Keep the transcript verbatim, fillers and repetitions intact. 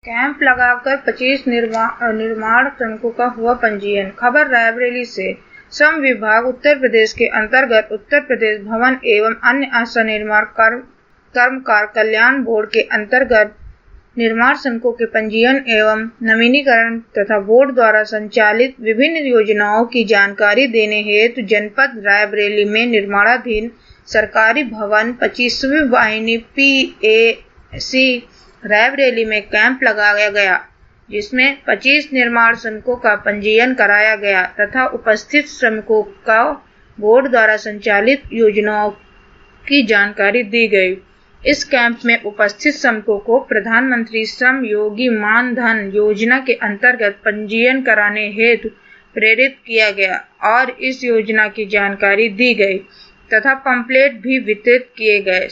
Camp लगाकर पच्चीस निर्माण श्रमिकों का हुआ पंजीयन। खबर रायबरेली से। श्रम विभाग उत्तर प्रदेश के अंतर्गत उत्तर प्रदेश भवन एवं अन्य असंनिर्माण कर्मकार कल्याण बोर्ड के अंतर्गत निर्माण श्रमिकों के पंजीयन एवं नवीनीकरण तथा बोर्ड द्वारा संचालित विभिन्न योजनाओं की जानकारी देने हेतु जनपद रायबरेली में निर्माणाधीन सरकारी भवन पच्चीसवीं वाहिनी पी ए सी रायबरेली में कैंप लगाया गया, जिसमें पच्चीस निर्माण श्रमिकों का पंजीयन कराया गया तथा उपस्थित श्रमिकों का बोर्ड द्वारा संचालित योजनाओं की जानकारी दी गई। इस कैंप में उपस्थित श्रमिकों को प्रधानमंत्री श्रम योगी मान धन योजना के अंतर्गत पंजीयन कराने हेतु प्रेरित किया गया और इस योजना की जानकारी दी गई तथा पंपलेट भी वितरित किए गए।